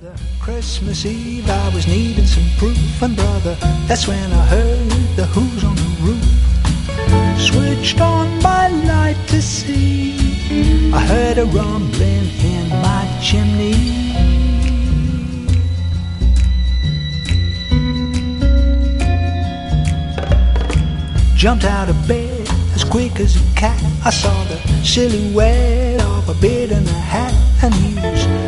brother, Christmas Eve I was needing some proof, and brother, that's when I heard the Who's on the roof. Switched on my light to see, I heard a rumbling in my chimney. Jumped out of bed as quick as a cat. I saw the silhouette of a beard and a hat, and he was